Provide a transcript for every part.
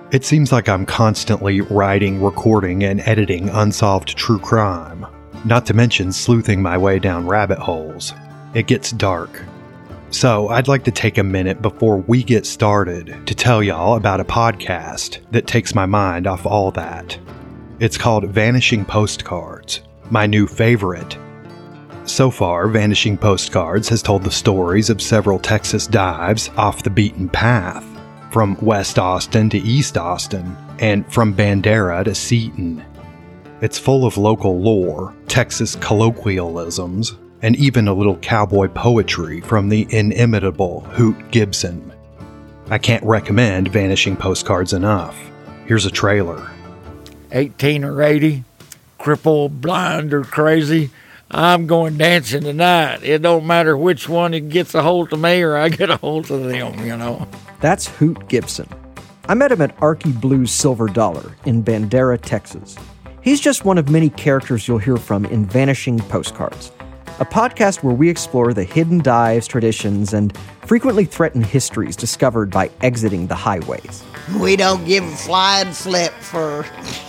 It seems like I'm constantly writing, recording, and editing unsolved true crime, not to mention sleuthing my way down rabbit holes. It gets dark. So I'd like to take a minute before we get started to tell y'all about a podcast that takes my mind off all that. It's called Vanishing Postcards, my new favorite. So far, Vanishing Postcards has told the stories of several Texas dives off the beaten path, from West Austin to East Austin, and from Bandera to Seton. It's full of local lore, Texas colloquialisms, and even a little cowboy poetry from the inimitable Hoot Gibson. I can't recommend Vanishing Postcards enough. Here's a trailer. 18 or 80, crippled, blind, or crazy, I'm going dancing tonight. It don't matter which one gets a hold of me or I get a hold of them, That's Hoot Gibson. I met him at Arky Blues Silver Dollar in Bandera, Texas. He's just one of many characters you'll hear from in Vanishing Postcards, a podcast where we explore the hidden dives, traditions, and frequently threatened histories discovered by exiting the highways. We don't give a flying slip for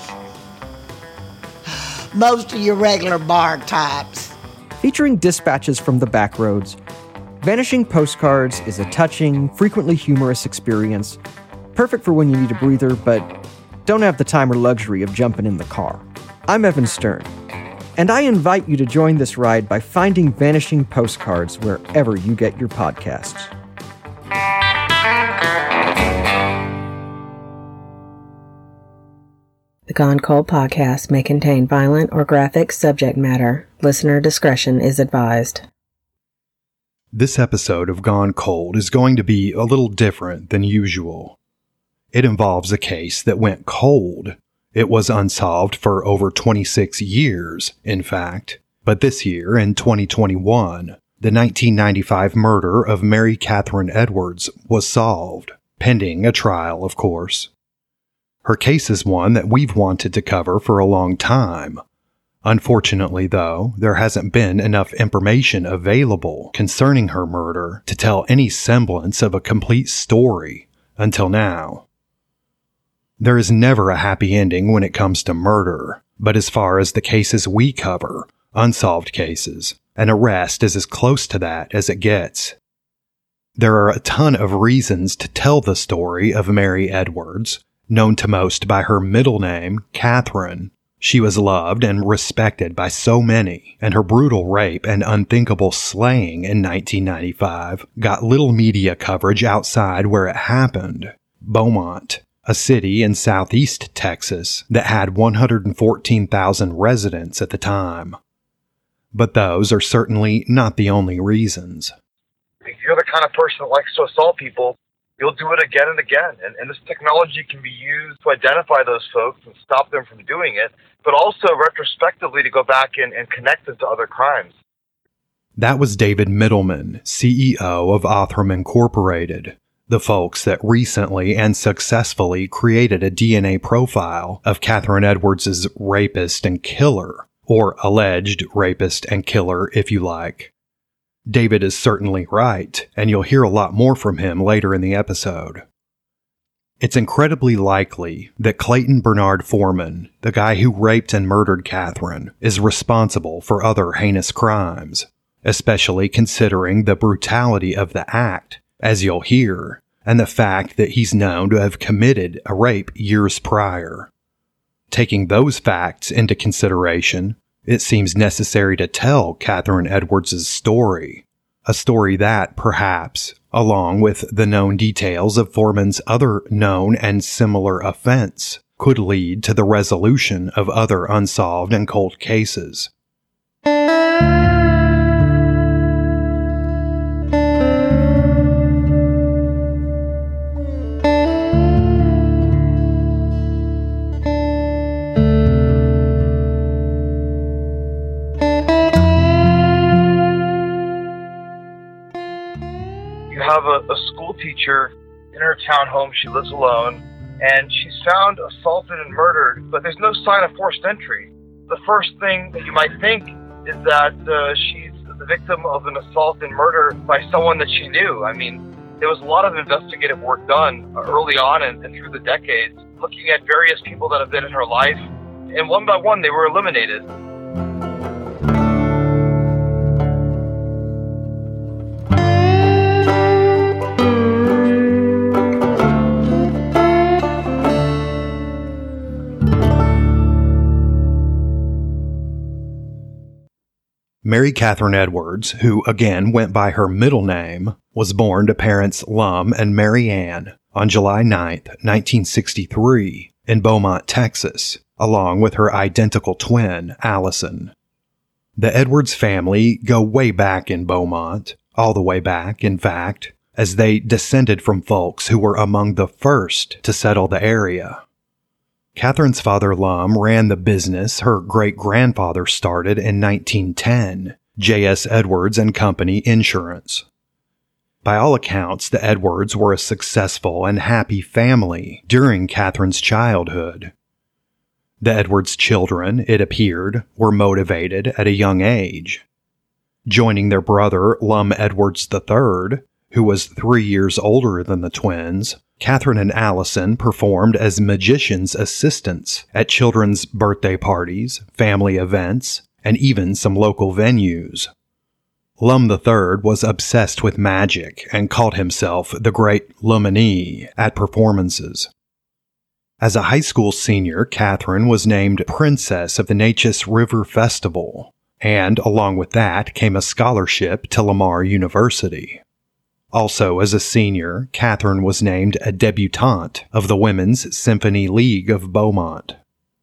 most of your regular bar types. Featuring dispatches from the back roads, Vanishing Postcards is a touching, frequently humorous experience, perfect for when you need a breather, but don't have the time or luxury of jumping in the car. I'm Evan Stern, and I invite you to join this ride by finding Vanishing Postcards wherever you get your podcasts. The Gone Cold podcast may contain violent or graphic subject matter. Listener discretion is advised. This episode of Gone Cold is going to be a little different than usual. It involves a case that went cold. It was unsolved for over 26 years, in fact. But this year, in 2021, the 1995 murder of Mary Catherine Edwards was solved, pending a trial, of course. Her case is one that we've wanted to cover for a long time. Unfortunately, though, there hasn't been enough information available concerning her murder to tell any semblance of a complete story until now. There is never a happy ending when it comes to murder, but as far as the cases we cover, unsolved cases, an arrest is as close to that as it gets. There are a ton of reasons to tell the story of Mary Edwards, known to most by her middle name, Catherine. She was loved and respected by so many, and her brutal rape and unthinkable slaying in 1995 got little media coverage outside where it happened, Beaumont, a city in southeast Texas that had 114,000 residents at the time. But those are certainly not the only reasons. If you're the kind of person that likes to assault people, you'll do it again and again. And this technology can be used to identify those folks and stop them from doing it, but also retrospectively to go back and connect them to other crimes. That was David Middleman, CEO of Othram Incorporated, the folks that recently and successfully created a DNA profile of Catherine Edwards' rapist and killer, or alleged rapist and killer if you like. David is certainly right, and you'll hear a lot more from him later in the episode. It's incredibly likely that Clayton Bernard Foreman, the guy who raped and murdered Catherine, is responsible for other heinous crimes, especially considering the brutality of the act, as you'll hear, and the fact that he's known to have committed a rape years prior. Taking those facts into consideration, it seems necessary to tell Catherine Edwards' story, a story that, perhaps, along with the known details of Foreman's other known and similar offense, could lead to the resolution of other unsolved and cold cases. Have a school teacher in her townhome. She lives alone, and she's found assaulted and murdered, but there's no sign of forced entry. The first thing that you might think is that she's the victim of an assault and murder by someone that she knew. I mean, there was a lot of investigative work done early on and through the decades looking at various people that have been in her life, and one by one they were eliminated. Mary Catherine Edwards, who again went by her middle name, was born to parents Lum and Mary Ann on July 9, 1963, in Beaumont, Texas, along with her identical twin, Allison. The Edwards family go way back in Beaumont, all the way back, in fact, as they descended from folks who were among the first to settle the area. Catherine's father, Lum, ran the business her great-grandfather started in 1910, J.S. Edwards and Company Insurance. By all accounts, the Edwards were a successful and happy family during Catherine's childhood. The Edwards children, it appeared, were motivated at a young age. Joining their brother, Lum Edwards III, who was 3 years older than the twins, Catherine and Allison performed as magicians' assistants at children's birthday parties, family events, and even some local venues. Lum III was obsessed with magic and called himself the Great Luminee at performances. As a high school senior, Catherine was named Princess of the Neches River Festival, and along with that came a scholarship to Lamar University. Also, as a senior, Catherine was named a debutante of the Women's Symphony League of Beaumont.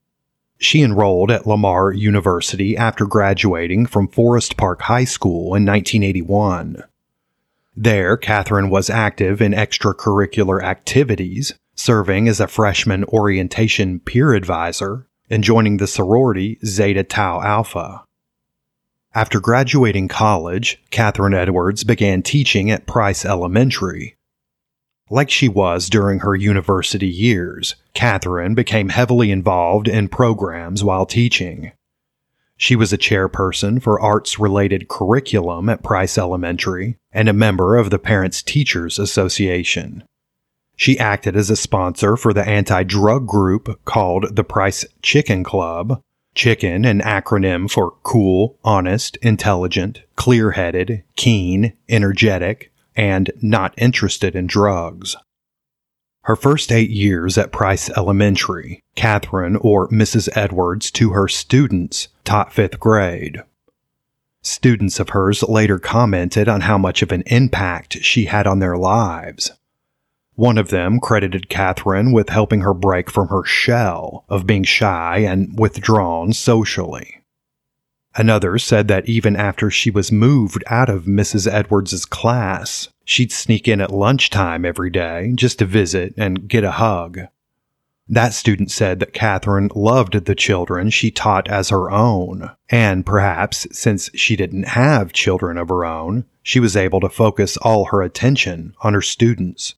She enrolled at Lamar University after graduating from Forest Park High School in 1981. There, Catherine was active in extracurricular activities, serving as a freshman orientation peer advisor and joining the sorority Zeta Tau Alpha. After graduating college, Catherine Edwards began teaching at Price Elementary. Like she was during her university years, Catherine became heavily involved in programs while teaching. She was a chairperson for arts-related curriculum at Price Elementary and a member of the Parents Teachers Association. She acted as a sponsor for the anti-drug group called the Price Chicken Club, Chicken, an acronym for cool, honest, intelligent, clear-headed, keen, energetic, and not interested in drugs. Her first 8 years at Price Elementary, Catherine, or Mrs. Edwards, to her students, taught 5th grade. Students of hers later commented on how much of an impact she had on their lives. One of them credited Catherine with helping her break from her shell of being shy and withdrawn socially. Another said that even after she was moved out of Mrs. Edwards' class, she'd sneak in at lunchtime every day just to visit and get a hug. That student said that Catherine loved the children she taught as her own, and perhaps since she didn't have children of her own, she was able to focus all her attention on her students.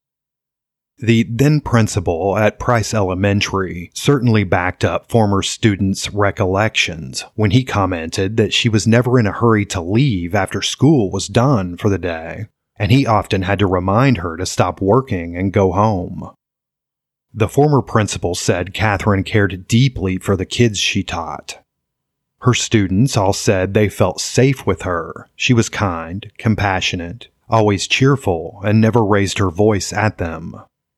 The then principal at Price Elementary certainly backed up former students' recollections when he commented that she was never in a hurry to leave after school was done for the day, and he often had to remind her to stop working and go home. The former principal said Catherine cared deeply for the kids she taught. Her students all said they felt safe with her. She was kind, compassionate, always cheerful, and never raised her voice at them.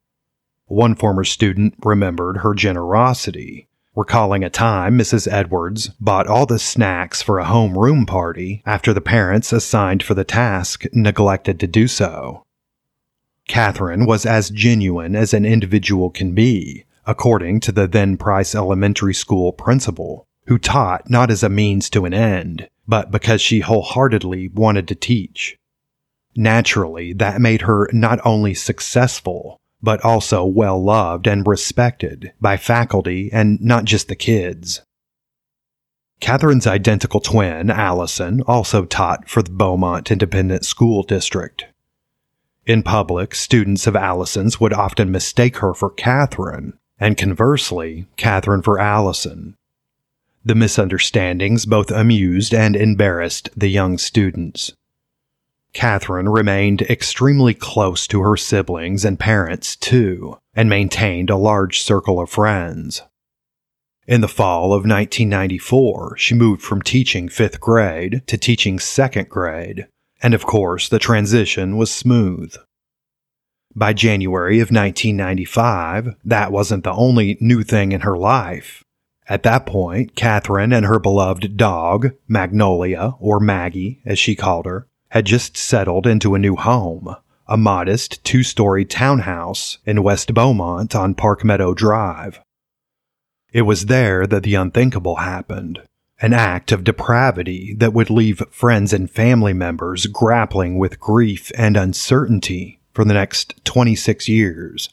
One former student remembered her generosity, recalling a time Mrs. Edwards bought all the snacks for a homeroom party after the parents assigned for the task neglected to do so. Catherine was as genuine as an individual can be, according to the then Price Elementary School principal, who taught not as a means to an end, but because she wholeheartedly wanted to teach. Naturally, that made her not only successful, but also well-loved and respected by faculty and not just the kids. Catherine's identical twin, Allison, also taught for the Beaumont Independent School District. In public, students of Allison's would often mistake her for Catherine, and conversely, Catherine for Allison. The misunderstandings both amused and embarrassed the young students. Catherine remained extremely close to her siblings and parents, too, and maintained a large circle of friends. In the fall of 1994, she moved from teaching 5th grade to teaching 2nd grade, and of course, the transition was smooth. By January of 1995, that wasn't the only new thing in her life. At that point, Catherine and her beloved dog, Magnolia, or Maggie, as she called her, had just settled into a new home, a modest 2-story townhouse in West Beaumont on Park Meadow Drive. It was there that the unthinkable happened, an act of depravity that would leave friends and family members grappling with grief and uncertainty for the next 26 years.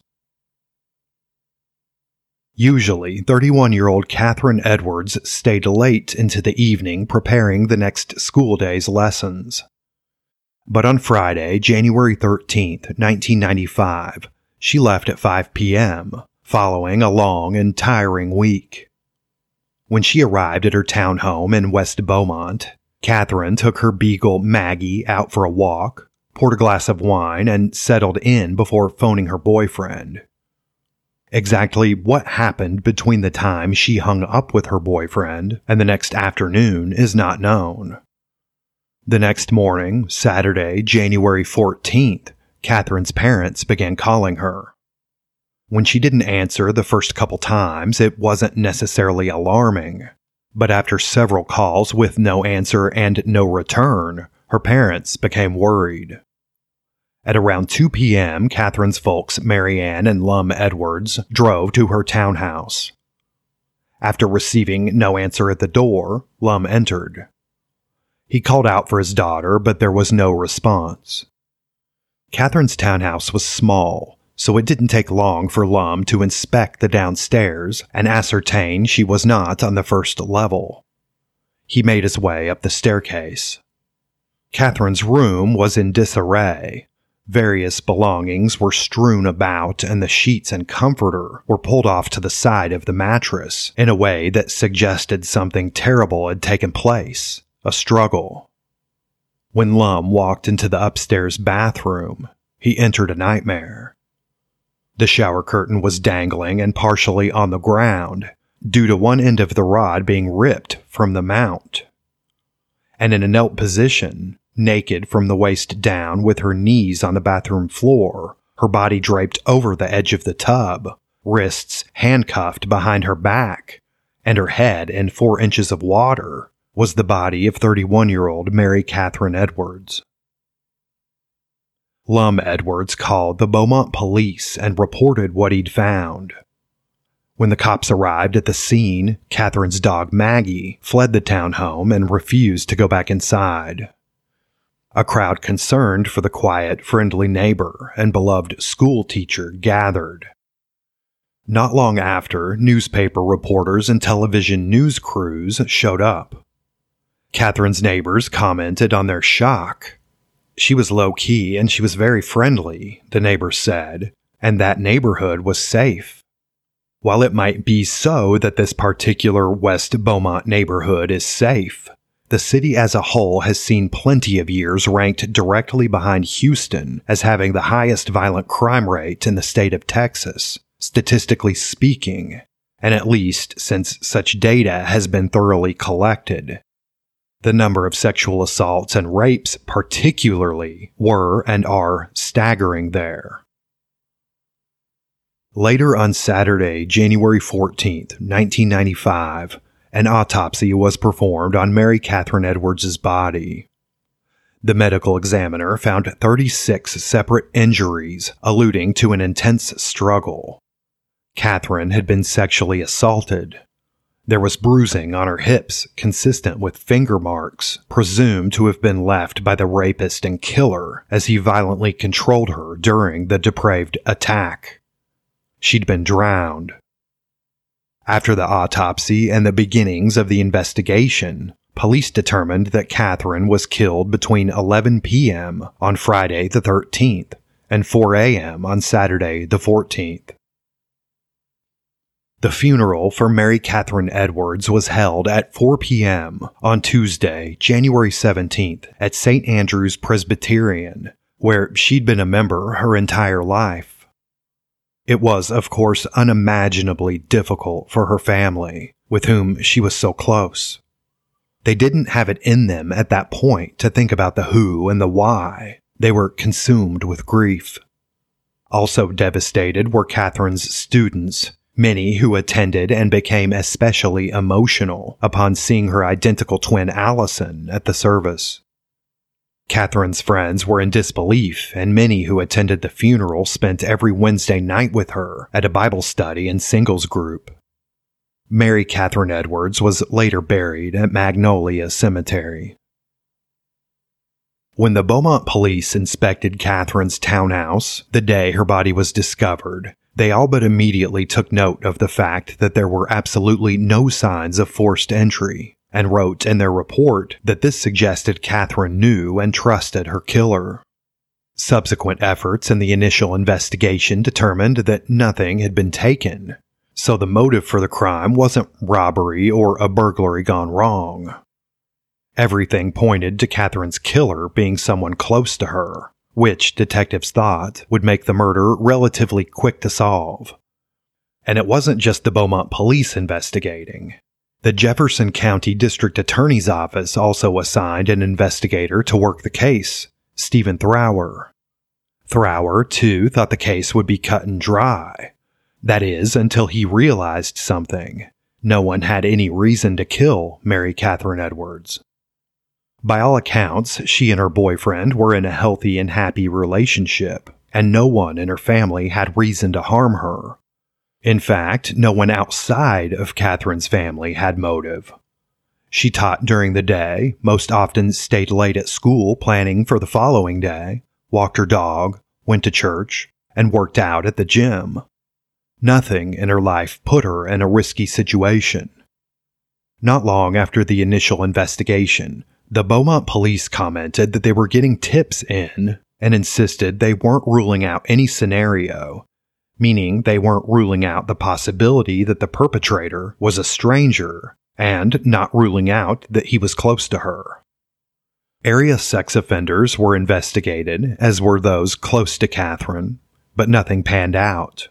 Usually, 31-year-old Catherine Edwards stayed late into the evening preparing the next school day's lessons. But on Friday, January 13th, 1995, she left at 5 p.m., following a long and tiring week. When she arrived at her townhome in West Beaumont, Catherine took her beagle Maggie out for a walk, poured a glass of wine, and settled in before phoning her boyfriend. Exactly what happened between the time she hung up with her boyfriend and the next afternoon is not known. The next morning, Saturday, January 14th, Catherine's parents began calling her. When she didn't answer the first couple times, it wasn't necessarily alarming. But after several calls with no answer and no return, her parents became worried. At around 2 p.m., Catherine's folks, Mary Ann and Lum Edwards, drove to her townhouse. After receiving no answer at the door, Lum entered. He called out for his daughter, but there was no response. Catherine's townhouse was small, so it didn't take long for Lum to inspect the downstairs and ascertain she was not on the first level. He made his way up the staircase. Catherine's room was in disarray. Various belongings were strewn about, and the sheets and comforter were pulled off to the side of the mattress in a way that suggested something terrible had taken place. A struggle. When Lum walked into the upstairs bathroom, he entered a nightmare. The shower curtain was dangling and partially on the ground, due to one end of the rod being ripped from the mount. And in a knelt position, naked from the waist down with her knees on the bathroom floor, her body draped over the edge of the tub, wrists handcuffed behind her back, and her head in 4 inches of water, was the body of 31-year-old Mary Catherine Edwards. Lum Edwards called the Beaumont police and reported what he'd found. When the cops arrived at the scene, Catherine's dog Maggie fled the townhome and refused to go back inside. A crowd concerned for the quiet, friendly neighbor and beloved school teacher gathered. Not long after, newspaper reporters and television news crews showed up. Catherine's neighbors commented on their shock. She was low-key and she was very friendly, the neighbors said, and that neighborhood was safe. While it might be so that this particular West Beaumont neighborhood is safe, the city as a whole has seen plenty of years ranked directly behind Houston as having the highest violent crime rate in the state of Texas, statistically speaking, and at least since such data has been thoroughly collected. The number of sexual assaults and rapes particularly were and are staggering there. Later on Saturday, January 14th, 1995, an autopsy was performed on Mary Catherine Edwards' body. The medical examiner found 36 separate injuries alluding to an intense struggle. Catherine had been sexually assaulted. There was bruising on her hips, consistent with finger marks, presumed to have been left by the rapist and killer as he violently controlled her during the depraved attack. She'd been drowned. After the autopsy and the beginnings of the investigation, police determined that Catherine was killed between 11 p.m. on Friday the 13th and 4 a.m. on Saturday the 14th. The funeral for Mary Catherine Edwards was held at 4 p.m. on Tuesday, January 17th at St. Andrew's Presbyterian, where she'd been a member her entire life. It was, of course, unimaginably difficult for her family, with whom she was so close. They didn't have it in them at that point to think about the who and the why. They were consumed with grief. Also devastated were Catherine's students, many who attended and became especially emotional upon seeing her identical twin Allison at the service. Catherine's friends were in disbelief, and many who attended the funeral spent every Wednesday night with her at a Bible study and singles group. Mary Catherine Edwards was later buried at Magnolia Cemetery. When the Beaumont police inspected Catherine's townhouse the day her body was discovered, they all but immediately took note of the fact that there were absolutely no signs of forced entry, and wrote in their report that this suggested Catherine knew and trusted her killer. Subsequent efforts in the initial investigation determined that nothing had been taken, so the motive for the crime wasn't robbery or a burglary gone wrong. Everything pointed to Catherine's killer being someone close to her, which detectives thought would make the murder relatively quick to solve. And it wasn't just the Beaumont police investigating. The Jefferson County District Attorney's Office also assigned an investigator to work the case, Stephen Thrower. Thrower, too, thought the case would be cut and dry. That is, until he realized something. No one had any reason to kill Mary Catherine Edwards. By all accounts, she and her boyfriend were in a healthy and happy relationship, and no one in her family had reason to harm her. In fact, no one outside of Catherine's family had motive. She taught during the day, most often stayed late at school planning for the following day, walked her dog, went to church, and worked out at the gym. Nothing in her life put her in a risky situation. Not long after the initial investigation, the Beaumont police commented that they were getting tips in and insisted they weren't ruling out any scenario, meaning they weren't ruling out the possibility that the perpetrator was a stranger and not ruling out that he was close to her. Area sex offenders were investigated, as were those close to Catherine, but nothing panned out.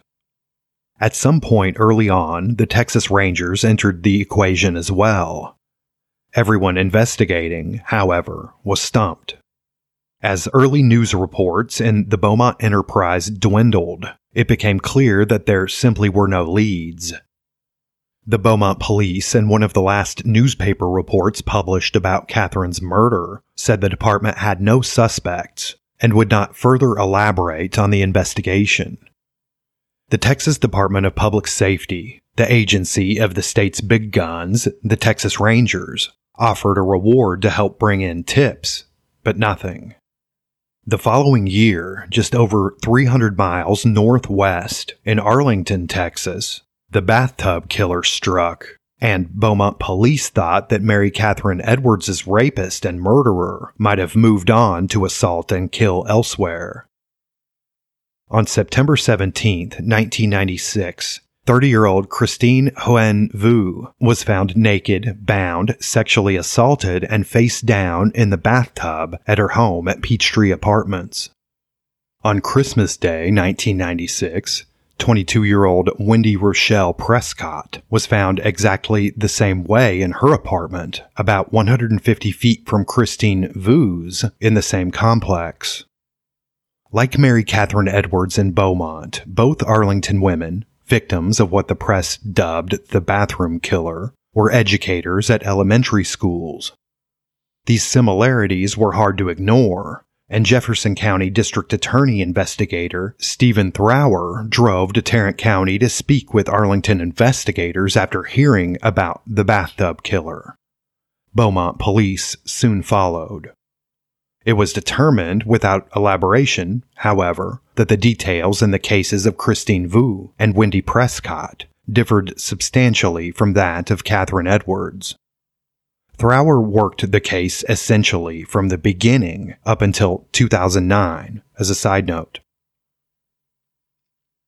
At some point early on, the Texas Rangers entered the equation as well. Everyone investigating, however, was stumped. As early news reports in the Beaumont Enterprise dwindled, it became clear that there simply were no leads. The Beaumont police, in one of the last newspaper reports published about Catherine's murder, said the department had no suspects and would not further elaborate on the investigation. The Texas Department of Public Safety, the agency of the state's big guns, the Texas Rangers, offered a reward to help bring in tips, but nothing. The following year, just over 300 miles northwest in Arlington, Texas, the bathtub killer struck, and Beaumont police thought that Mary Catherine Edwards' rapist and murderer might have moved on to assault and kill elsewhere. On September 17, 1996, 30-year-old Christine Hoen Vu was found naked, bound, sexually assaulted, and face down in the bathtub at her home at Peachtree Apartments. On Christmas Day, 1996, 22-year-old Wendy Rochelle Prescott was found exactly the same way in her apartment, about 150 feet from Christine Vu's in the same complex. Like Mary Catherine Edwards in Beaumont, both Arlington women, victims of what the press dubbed the bathroom killer, were educators at elementary schools. These similarities were hard to ignore, and Jefferson County District Attorney investigator Stephen Thrower drove to Tarrant County to speak with Arlington investigators after hearing about the bathtub killer. Beaumont police soon followed. It was determined, without elaboration, however, that the details in the cases of Christine Vu and Wendy Prescott differed substantially from that of Catherine Edwards. Thrower worked the case essentially from the beginning up until 2009, as a side note.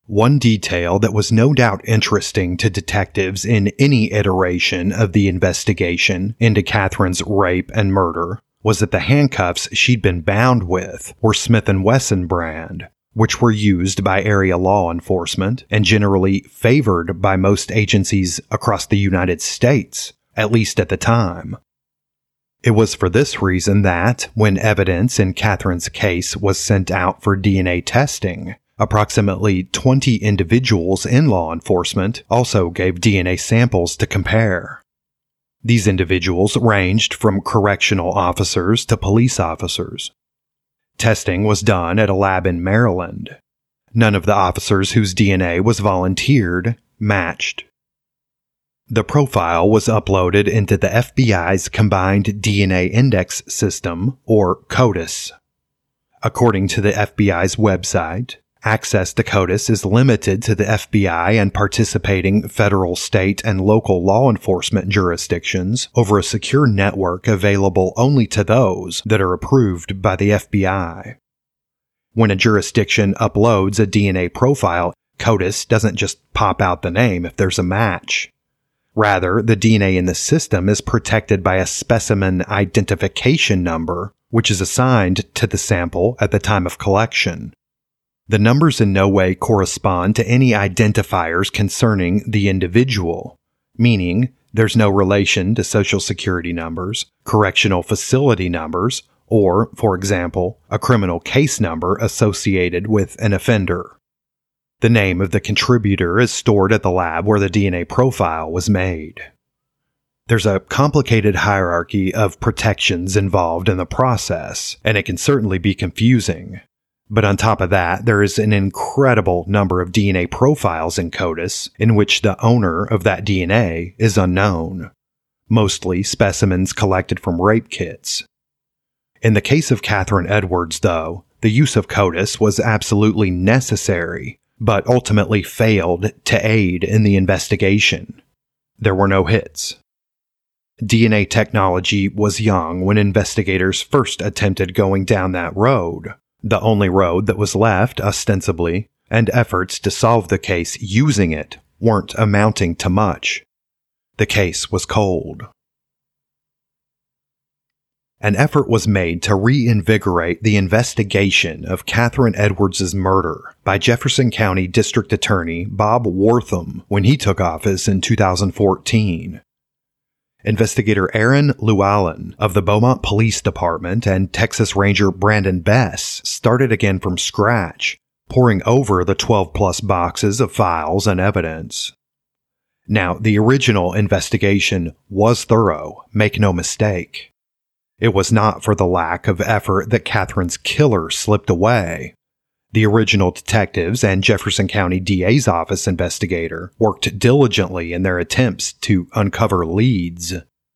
One detail that was no doubt interesting to detectives in any iteration of the investigation into Catherine's rape and murder was that the handcuffs she'd been bound with were Smith & Wesson brand, which were used by area law enforcement and generally favored by most agencies across the United States, at least at the time. It was for this reason that, when evidence in Catherine's case was sent out for DNA testing, approximately 20 individuals in law enforcement also gave DNA samples to compare. These individuals ranged from correctional officers to police officers. Testing was done at a lab in Maryland. None of the officers whose DNA was volunteered matched. The profile was uploaded into the FBI's Combined DNA Index System, or CODIS. According to the FBI's website, access to CODIS is limited to the FBI and participating federal, state, and local law enforcement jurisdictions over a secure network available only to those that are approved by the FBI. When a jurisdiction uploads a DNA profile, CODIS doesn't just pop out the name if there's a match. Rather, the DNA in the system is protected by a specimen identification number, which is assigned to the sample at the time of collection. The numbers in no way correspond to any identifiers concerning the individual, meaning there's no relation to Social Security numbers, correctional facility numbers, or, for example, a criminal case number associated with an offender. The name of the contributor is stored at the lab where the DNA profile was made. There's a complicated hierarchy of protections involved in the process, and it can certainly be confusing. But on top of that, there is an incredible number of DNA profiles in CODIS in which the owner of that DNA is unknown, mostly specimens collected from rape kits. In the case of Catherine Edwards, though, the use of CODIS was absolutely necessary, but ultimately failed to aid in the investigation. There were no hits. DNA technology was young when investigators first attempted going down that road. The only road that was left, ostensibly, and efforts to solve the case using it weren't amounting to much. The case was cold. An effort was made to reinvigorate the investigation of Catherine Edwards' murder by Jefferson County District Attorney Bob Wortham when he took office in 2014. Investigator Aaron Llewellyn of the Beaumont Police Department and Texas Ranger Brandon Bess started again from scratch, poring over the 12-plus boxes of files and evidence. Now, the original investigation was thorough, make no mistake. It was not for the lack of effort that Catherine's killer slipped away. The original detectives and Jefferson County DA's office investigator worked diligently in their attempts to uncover leads.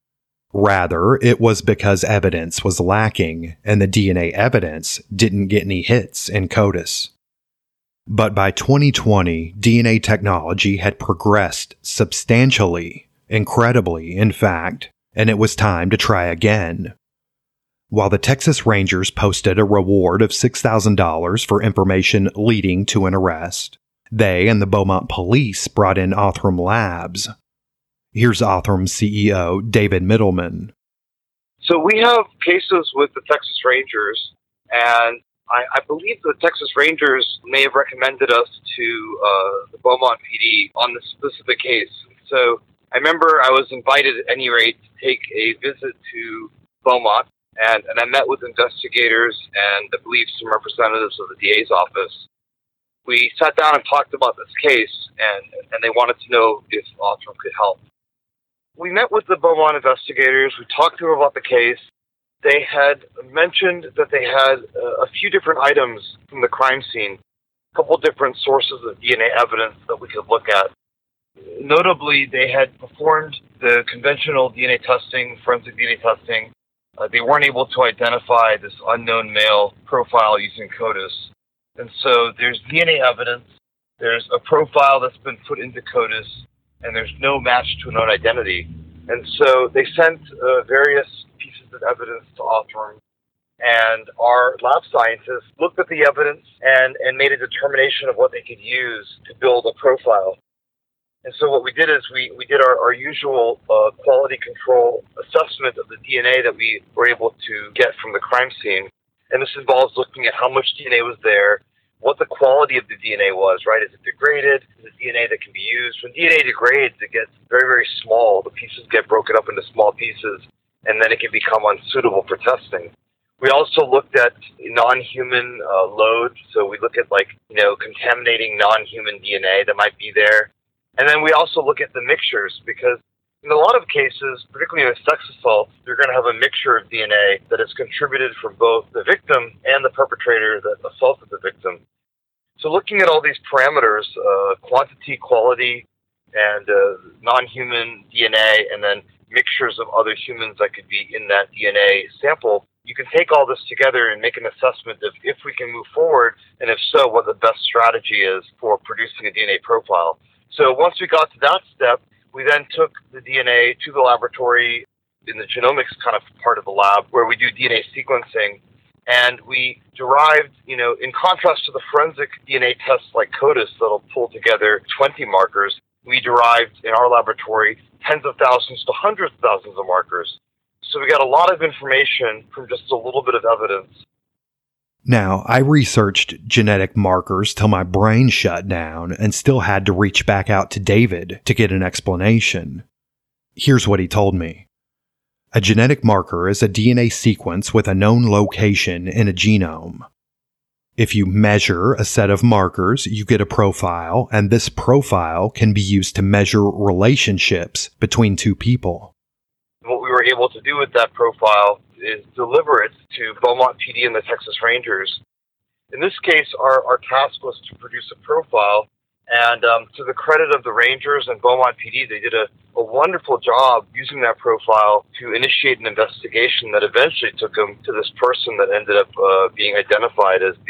Rather, it was because evidence was lacking and the DNA evidence didn't get any hits in CODIS. But by 2020, DNA technology had progressed substantially, incredibly, in fact, and it was time to try again. While the Texas Rangers posted a reward of $6,000 for information leading to an arrest, they and the Beaumont Police brought in Othram Labs. Here's Othram's CEO, David Middleman. So we have cases with the Texas Rangers, and I believe the Texas Rangers may have recommended us to the Beaumont PD on this specific case. So I remember I was invited at any rate to take a visit to Beaumont. And I met with investigators and I believe some representatives of the DA's office. We sat down and talked about this case, and they wanted to know if Othram could help. We met with the Beaumont investigators. We talked to them about the case. They had mentioned that they had a few different items from the crime scene, a couple different sources of DNA evidence that we could look at. Notably, they had performed the conventional DNA testing, forensic DNA testing. They weren't able to identify this unknown male profile using CODIS. And so there's DNA evidence, there's a profile that's been put into CODIS, and there's no match to a known identity. And so they sent various pieces of evidence to Othram, And our lab scientists looked at the evidence and made a determination of what they could use to build a profile. And so what we did is we did our usual quality control assessment of the DNA that we were able to get from the crime scene. And this involves looking at how much DNA was there, what the quality of the DNA was, right? Is it degraded? Is it DNA that can be used? When DNA degrades, it gets very, very small. The pieces get broken up into small pieces, and then it can become unsuitable for testing. We also looked at non-human load. So we look at contaminating non-human DNA that might be there. And then we also look at the mixtures, because in a lot of cases, particularly in sex assault, you're going to have a mixture of DNA that is contributed from both the victim and the perpetrator that assaulted the victim. So looking at all these parameters, quantity, quality, and non-human DNA, and then mixtures of other humans that could be in that DNA sample, you can take all this together and make an assessment of if we can move forward, and if so, what the best strategy is for producing a DNA profile. So once we got to that step, we then took the DNA to the laboratory in the genomics kind of part of the lab where we do DNA sequencing. And we derived, in contrast to the forensic DNA tests like CODIS that'll pull together 20 markers, we derived in our laboratory tens of thousands to hundreds of thousands of markers. So we got a lot of information from just a little bit of evidence. Now, I researched genetic markers till my brain shut down and still had to reach back out to David to get an explanation. Here's what he told me. A genetic marker is a DNA sequence with a known location in a genome. If you measure a set of markers, you get a profile, and this profile can be used to measure relationships between two people. What we were able to do with that profile is deliver it to Beaumont PD and the Texas Rangers. In this case, our task was to produce a profile, and to the credit of the Rangers and Beaumont PD, they did a wonderful job using that profile to initiate an investigation that eventually took them to this person that ended up being identified as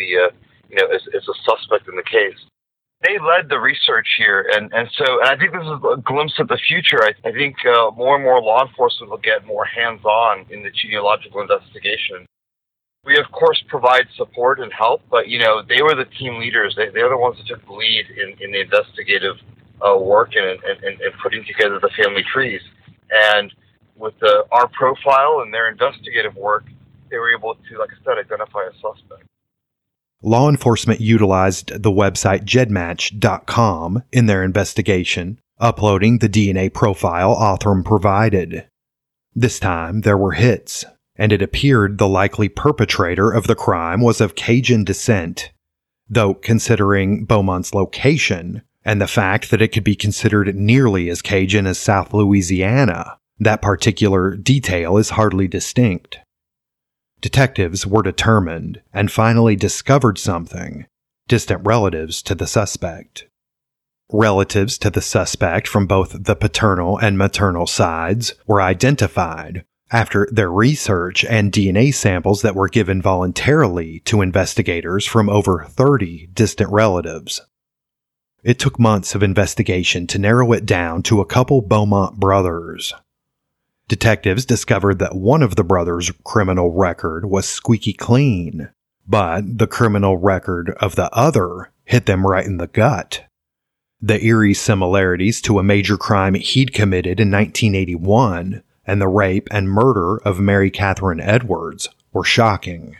as a suspect in the case. They led the research here, and I think this is a glimpse of the future. I think more and more law enforcement will get more hands-on in the genealogical investigation. We, of course, provide support and help, but, they were the team leaders. They're the ones that took the lead in the investigative work and putting together the family trees. And with our profile and their investigative work, they were able to, like I said, identify a suspect. Law enforcement utilized the website gedmatch.com in their investigation, uploading the DNA profile Othram provided. This time, there were hits, and it appeared the likely perpetrator of the crime was of Cajun descent, though considering Beaumont's location and the fact that it could be considered nearly as Cajun as South Louisiana, that particular detail is hardly distinct. Detectives were determined and finally discovered something: distant relatives to the suspect. Relatives to the suspect from both the paternal and maternal sides were identified after their research and DNA samples that were given voluntarily to investigators from over 30 distant relatives. It took months of investigation to narrow it down to a couple Beaumont brothers. Detectives discovered that one of the brothers' criminal record was squeaky clean, but the criminal record of the other hit them right in the gut. The eerie similarities to a major crime he'd committed in 1981 and the rape and murder of Mary Catherine Edwards were shocking.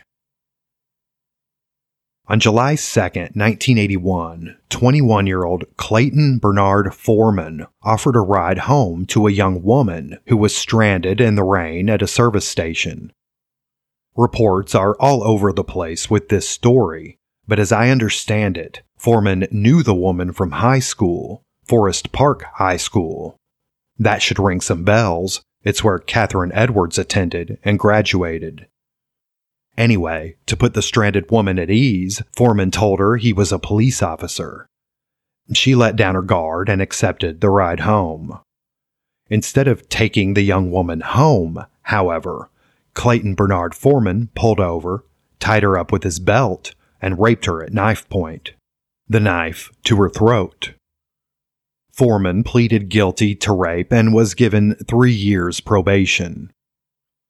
On July 2, 1981, 21-year-old Clayton Bernard Foreman offered a ride home to a young woman who was stranded in the rain at a service station. Reports are all over the place with this story, but as I understand it, Foreman knew the woman from high school, Forest Park High School. That should ring some bells. It's where Catherine Edwards attended and graduated. Anyway, to put the stranded woman at ease, Foreman told her he was a police officer. She let down her guard and accepted the ride home. Instead of taking the young woman home, however, Clayton Bernard Foreman pulled over, tied her up with his belt, and raped her at knife point. The knife to her throat. Foreman pleaded guilty to rape and was given 3 years probation.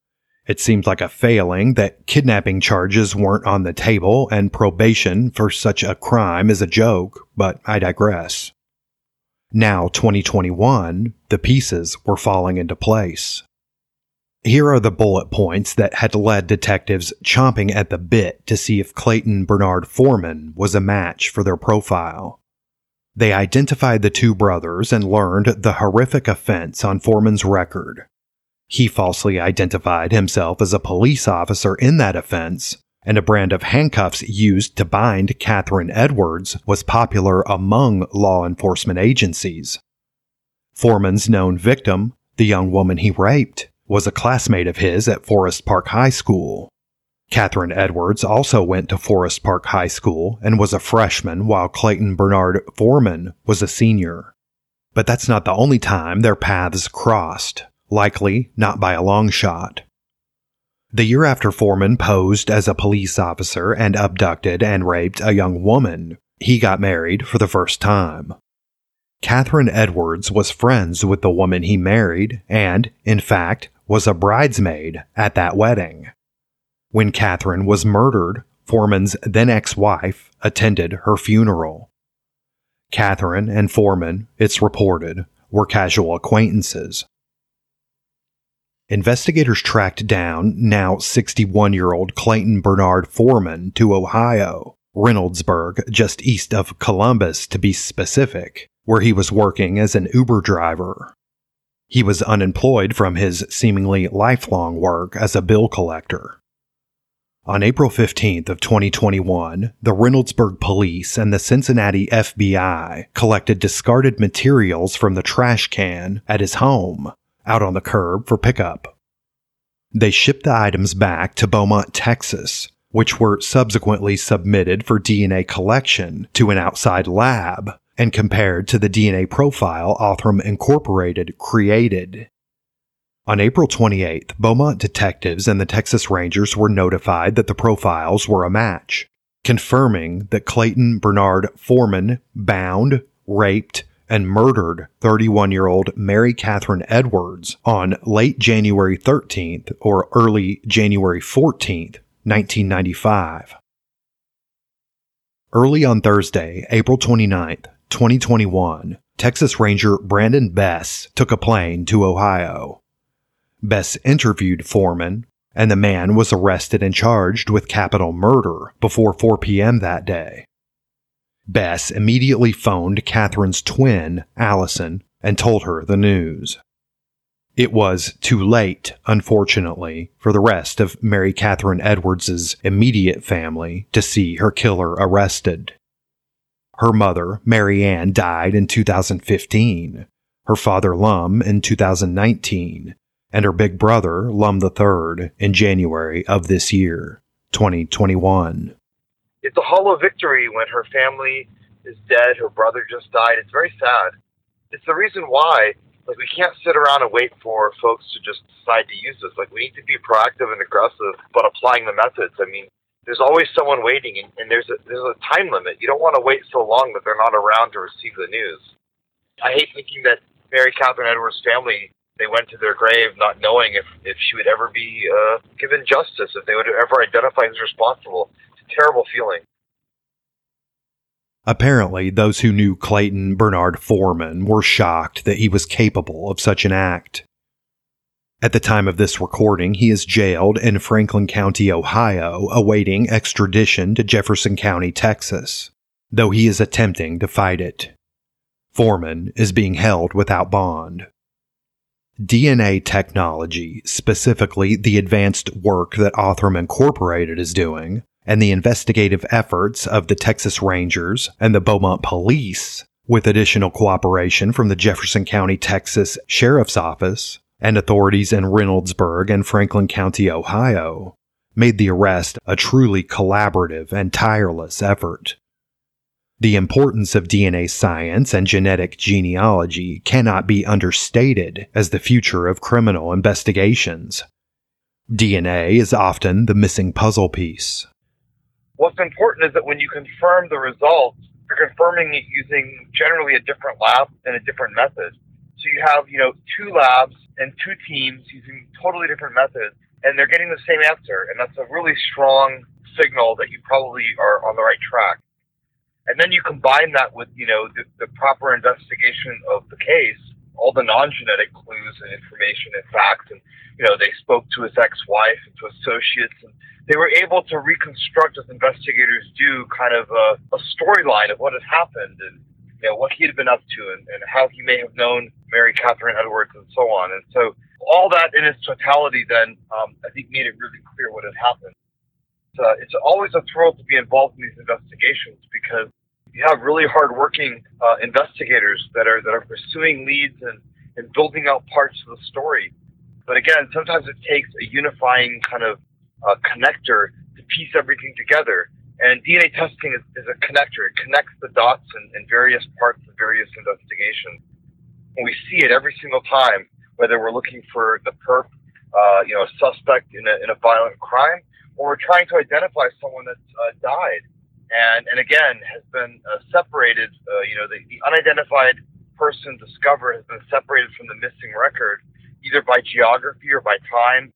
It seems like a failing that kidnapping charges weren't on the table and probation for such a crime is a joke, but I digress. Now, 2021, the pieces were falling into place. Here are the bullet points that had led detectives chomping at the bit to see if Clayton Bernard Foreman was a match for their profile. They identified the two brothers and learned the horrific offense on Foreman's record. He falsely identified himself as a police officer in that offense, and a brand of handcuffs used to bind Catherine Edwards was popular among law enforcement agencies. Foreman's known victim, the young woman he raped, was a classmate of his at Forest Park High School. Catherine Edwards also went to Forest Park High School and was a freshman while Clayton Bernard Foreman was a senior. But that's not the only time their paths crossed. Likely not by a long shot. The year after Foreman posed as a police officer and abducted and raped a young woman, he got married for the first time. Catherine Edwards was friends with the woman he married and, in fact, was a bridesmaid at that wedding. When Catherine was murdered, Foreman's then ex-wife attended her funeral. Catherine and Foreman, it's reported, were casual acquaintances. Investigators tracked down now 61-year-old Clayton Bernard Foreman to Ohio, Reynoldsburg, just east of Columbus to be specific, where he was working as an Uber driver. He was unemployed from his seemingly lifelong work as a bill collector. On April 15th of 2021, the Reynoldsburg police and the Cincinnati FBI collected discarded materials from the trash can at his home, out on the curb for pickup. They shipped the items back to Beaumont, Texas, which were subsequently submitted for DNA collection to an outside lab and compared to the DNA profile Othram Incorporated created. On April 28th, Beaumont detectives and the Texas Rangers were notified that the profiles were a match, confirming that Clayton Bernard Foreman bound, raped, and murdered 31-year-old Mary Catherine Edwards on late January 13th or early January 14th, 1995. Early on Thursday, April 29th, 2021, Texas Ranger Brandon Bess took a plane to Ohio. Bess interviewed Foreman, and the man was arrested and charged with capital murder before 4 p.m. that day. Bess immediately phoned Catherine's twin, Allison, and told her the news. It was too late, unfortunately, for the rest of Mary Catherine Edwards' immediate family to see her killer arrested. Her mother, Mary Ann, died in 2015, her father, Lum, in 2019, and her big brother, Lum III, in January of this year, 2021. It's a hollow victory when her family is dead, her brother just died. It's very sad. It's the reason why, we can't sit around and wait for folks to just decide to use this. We need to be proactive and aggressive about applying the methods. There's always someone waiting, and there's a time limit. You don't want to wait so long that they're not around to receive the news. I hate thinking that Mary Catherine Edwards' family, they went to their grave not knowing if she would ever be given justice, if they would ever identify who's responsible. Terrible feeling. Apparently, those who knew Clayton Bernard Foreman were shocked that he was capable of such an act. At the time of this recording, he is jailed in Franklin County, Ohio, awaiting extradition to Jefferson County, Texas, though he is attempting to fight it. Foreman is being held without bond. DNA technology, specifically the advanced work that Othram Incorporated is doing, and the investigative efforts of the Texas Rangers and the Beaumont Police, with additional cooperation from the Jefferson County, Texas Sheriff's Office and authorities in Reynoldsburg and Franklin County, Ohio, made the arrest a truly collaborative and tireless effort. The importance of DNA science and genetic genealogy cannot be understated as the future of criminal investigations. DNA is often the missing puzzle piece. What's important is that when you confirm the results, you're confirming it using generally a different lab and a different method. So you have, two labs and two teams using totally different methods. and they're getting the same answer. And that's a really strong signal that you probably are on the right track. And then you combine that with, the proper investigation of the case, all the non-genetic clues and information and facts. And, they spoke to his ex-wife and to associates, and they were able to reconstruct, as investigators do, kind of a storyline of what had happened and, what he had been up to and how he may have known Mary Catherine Edwards and so on. And so all that in its totality then, I think, made it really clear what had happened. It's always a thrill to be involved in these investigations because you have really hardworking investigators that are pursuing leads and building out parts of the story. But again, sometimes it takes a unifying kind of connector to piece everything together. And DNA testing is a connector. It connects the dots in various parts of various investigations. And we see it every single time, whether we're looking for the perp, a suspect in a violent crime, or we're trying to identify someone that's died and again has been separated. The unidentified person discovered has been separated from the missing record, either by geography or by time.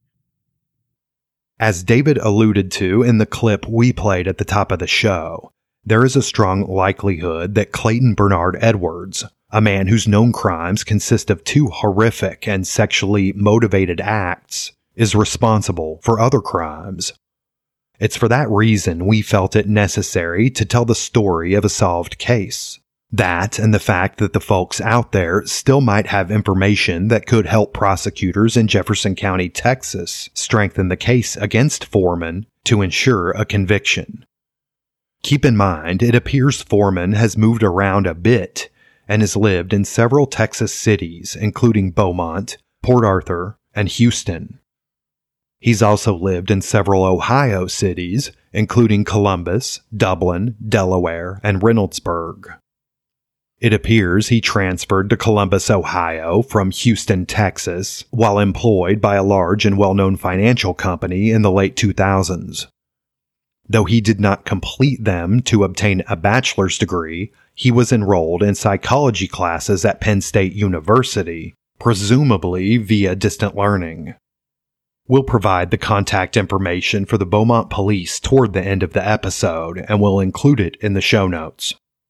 As David alluded to in the clip we played at the top of the show, there is a strong likelihood that Clayton Bernard Edwards, a man whose known crimes consist of 2 horrific and sexually motivated acts, is responsible for other crimes. It's for that reason we felt it necessary to tell the story of a solved case. That and the fact that the folks out there still might have information that could help prosecutors in Jefferson County, Texas, strengthen the case against Foreman to ensure a conviction. Keep in mind, it appears Foreman has moved around a bit and has lived in several Texas cities, including Beaumont, Port Arthur, and Houston. He's also lived in several Ohio cities, including Columbus, Dublin, Delaware, and Reynoldsburg. It appears he transferred to Columbus, Ohio from Houston, Texas, while employed by a large and well-known financial company in the late 2000s. Though he did not complete them to obtain a bachelor's degree, he was enrolled in psychology classes at Penn State University, presumably via distant learning. We'll provide the contact information for the Beaumont police toward the end of the episode, and we'll include it in the show notes.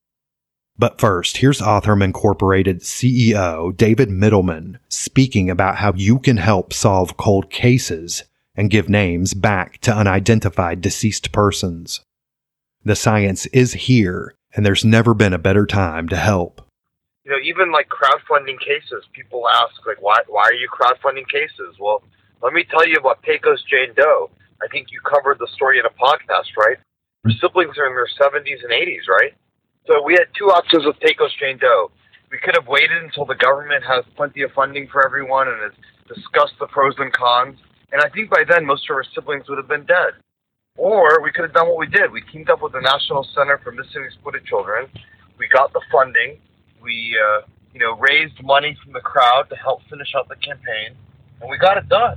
But first, here's Othram Incorporated CEO David Middleman speaking about how you can help solve cold cases and give names back to unidentified deceased persons. The science is here, and there's never been a better time to help. Even like crowdfunding cases, people ask, why are you crowdfunding cases? Well, let me tell you about Pecos Jane Doe. I think you covered the story in a podcast, right? Her siblings are in their 70s and 80s, right? So we had 2 options with Pecos Jane Doe. We could have waited until the government has plenty of funding for everyone and has discussed the pros and cons. And I think by then, most of our siblings would have been dead. Or we could have done what we did. We teamed up with the National Center for Missing and Exploited Children. We got the funding. We, raised money from the crowd to help finish out the campaign. And we got it done.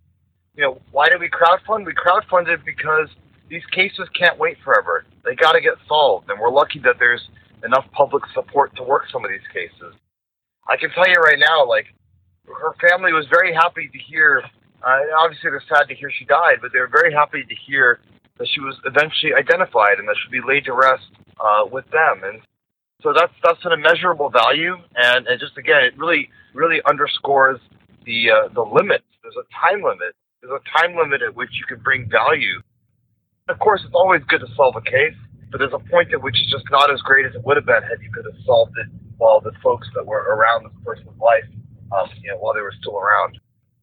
Why did we crowdfund? We crowdfunded because these cases can't wait forever. They got to get solved. And we're lucky that there's enough public support to work some of these cases. I can tell you right now, her family was very happy to hear. Obviously, they're sad to hear she died, but they were very happy to hear that she was eventually identified and that she'll be laid to rest with them. And so that's an immeasurable value. And just again, it really, really underscores the limit. There's a time limit. There's a time limit at which you can bring value. Of course, it's always good to solve a case, but there's a point at which it's just not as great as it would have been had you could have solved it while the folks that were around this person's life, while they were still around.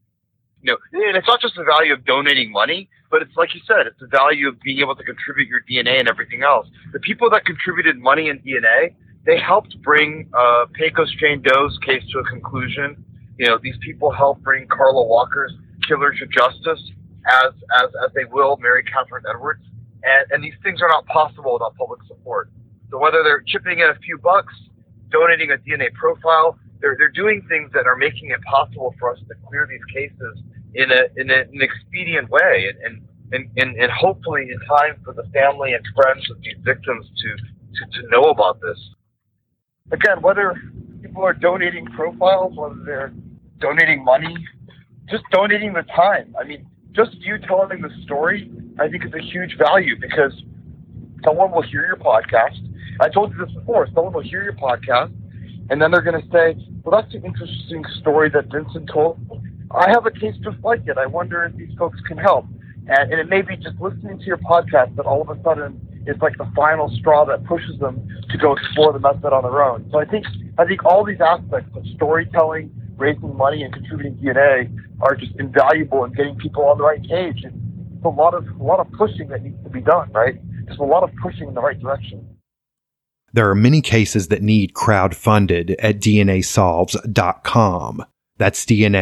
And it's not just the value of donating money, but it's like you said, it's the value of being able to contribute your DNA and everything else. The people that contributed money and DNA, they helped bring Pecos Jane Doe's case to a conclusion. These people helped bring Carla Walker's killer to justice, as they will Mary Catherine Edwards. And these things are not possible without public support. So whether they're chipping in a few bucks, donating a DNA profile, they're doing things that are making it possible for us to clear these cases in an expedient way, and hopefully in time for the family and friends of these victims to know about this. Again, whether people are donating profiles, whether they're donating money, just donating the time. I mean, just you telling the story, I think, is a huge value, because someone will hear your podcast. I told you this before. Someone will hear your podcast, and then they're going to say, well, that's an interesting story that Vincent told. I have a case just like it. I wonder if these folks can help. And it may be just listening to your podcast that all of a sudden it's like the final straw that pushes them to go explore the method on their own. So I think all these aspects of storytelling, raising money, and contributing DNA are just invaluable in getting people on the right page. It's a lot of pushing that needs to be done, right? There's a lot of pushing in the right direction. There are many cases that need crowdfunded at DNAsolves.com. That's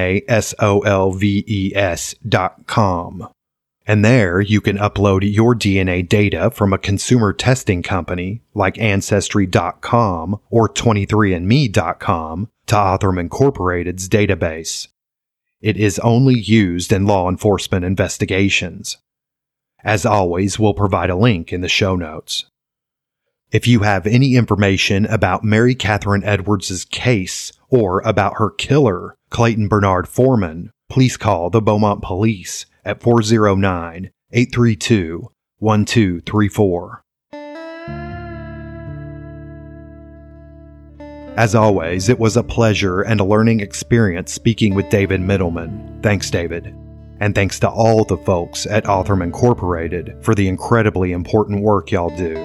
DNASOLVES.com. And there you can upload your DNA data from a consumer testing company like Ancestry.com or 23andMe.com to Othram Incorporated's database. It is only used in law enforcement investigations. As always, we'll provide a link in the show notes. If you have any information about Mary Catherine Edwards' case or about her killer, Clayton Bernard Foreman, please call the Beaumont Police at 409-832-1234. As always, it was a pleasure and a learning experience speaking with David Middleman. Thanks, David. And thanks to all the folks at Othram Incorporated for the incredibly important work y'all do.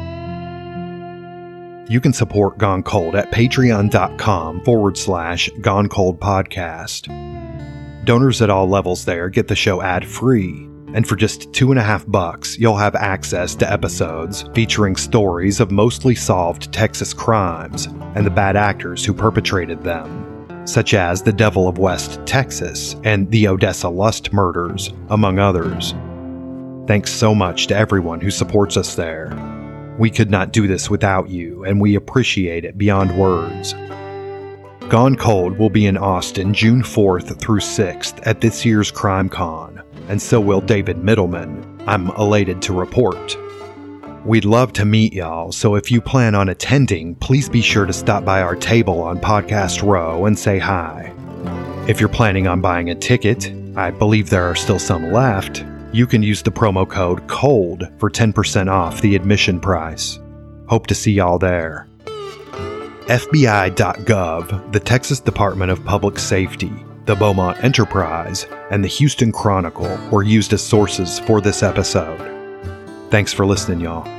You can support Gone Cold at patreon.com/Gone Cold Podcast. Donors at all levels there get the show ad-free, and for just $2.50, you'll have access to episodes featuring stories of mostly solved Texas crimes and the bad actors who perpetrated them, such as the Devil of West Texas and the Odessa Lust murders, among others. Thanks so much to everyone who supports us there. We could not do this without you, and we appreciate it beyond words. Gone Cold will be in Austin June 4th through 6th at this year's CrimeCon, and so will David Middleman, I'm elated to report. We'd love to meet y'all, so if you plan on attending, please be sure to stop by our table on Podcast Row and say hi. If you're planning on buying a ticket, I believe there are still some left, you can use the promo code COLD for 10% off the admission price. Hope to see y'all there. FBI.gov, the Texas Department of Public Safety, the Beaumont Enterprise, and the Houston Chronicle were used as sources for this episode. Thanks for listening, y'all.